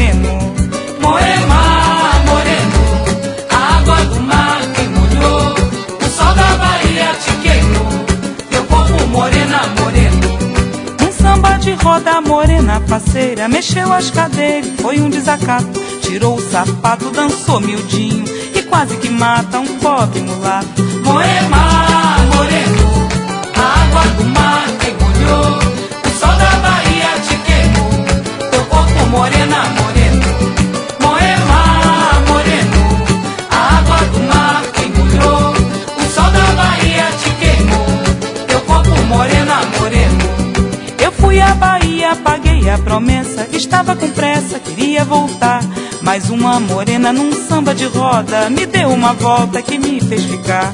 moreno. Moema, moreno, a água do mar te molhou, o sol da Bahia te queimou, teu corpo morena, moreno. Um samba de roda, a morena parceira mexeu as cadeiras, foi um desacato. Tirou o sapato, dançou miudinho e quase que mata um pobre mulato. Moema, moreno, a água do mar te molhou, o sol da Bahia te queimou, teu corpo morena, moreno. Moema, moreno, a água do mar te molhou, o sol da Bahia te queimou, teu corpo morena, moreno. Eu fui à Bahia, paguei a promessa, estava com pressa, queria voltar. Mas uma morena num samba de roda me deu uma volta que me fez ficar.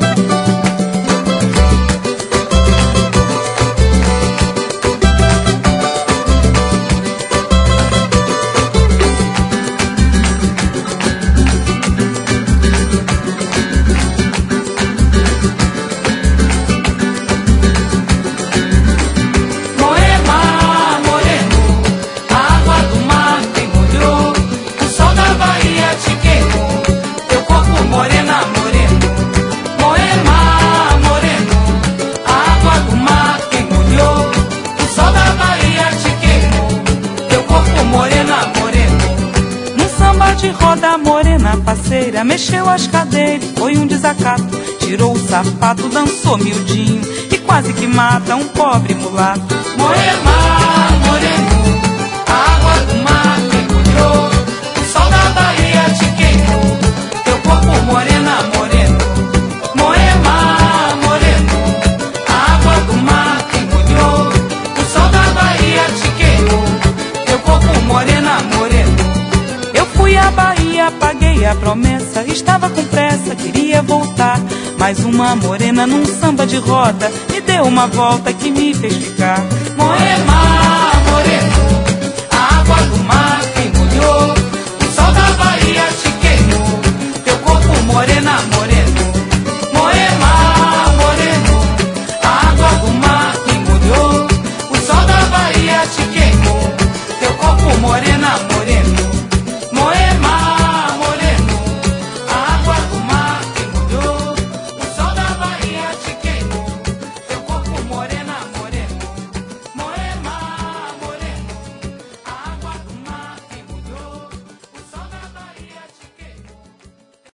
De roda, a morena parceira mexeu as cadeiras, foi um desacato. Tirou o sapato, dançou miudinho e quase que mata um pobre mulato. Moema, moreno, a água do mar te molhou, o sol da Bahia te queimou, teu corpo morena, moreno. Moema, moreno, a água do mar te molhou, o sol da Bahia te queimou, teu corpo morena, moreno. Fui à Bahia, paguei a promessa, estava com pressa, queria voltar. Mas uma morena num samba de roda me deu uma volta que me fez ficar. Moema,